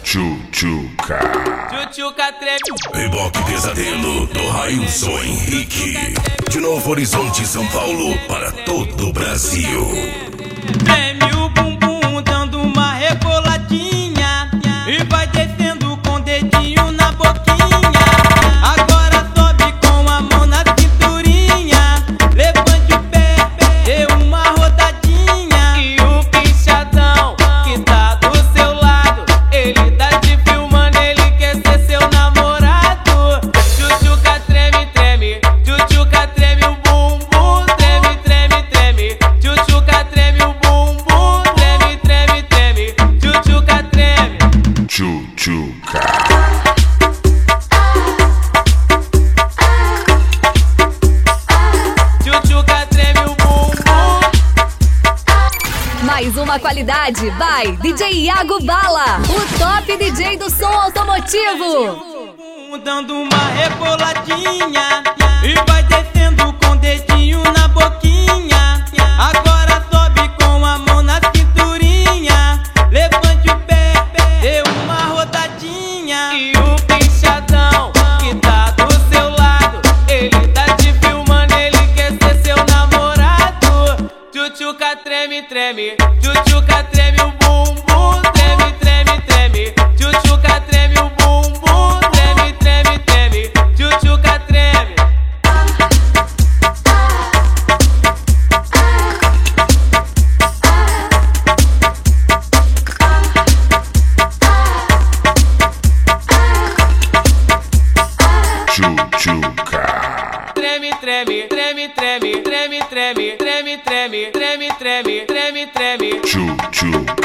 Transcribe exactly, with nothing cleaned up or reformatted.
Tchutchuca. Tchutchuca treme. Reboque Pesadelo do Railson Henrique. De Novo Horizonte, São Paulo, para todo o Brasil. Treme o bumbum dando uma reboladinha e vai descendo com o dedinho na boquinha. Agora sobe com a mão na cinturinha. Levante o pé, dê uma rodadinha. E o pichadão que tá do seu lado, ele tá te filmando, ele quer ser seu namorado. Tchutchuca treme, treme. Tchutchuca treme o bumbum. Treme, treme, treme. Tchutchuca treme o bumbum. Treme, treme, treme. Tchutchuca treme. Tchutchuca. Tchutchuca treme o bumbum. Mais uma qualidade, vai D J Iago Bala, o top D J do som automotivo. Dando uma reboladinha e vai descendo com o dedinho na boquinha. Agora sobe com a mão na cinturinha. Levante o pé, dê uma rodadinha. E o pichadão que tá do seu lado, ele tá te filmando, ele quer ser seu namorado. Tchutchuca treme, treme. Tchutchuca treme o bumbum. Treme, treme, treme. Tchutchuca treme o bumbum. Treme, treme, treme. Tchutchuca treme. Tchutchuca. Treme, treme, treme, treme, treme, treme, treme, treme, treme, treme, treme, treme. Tchutchuca.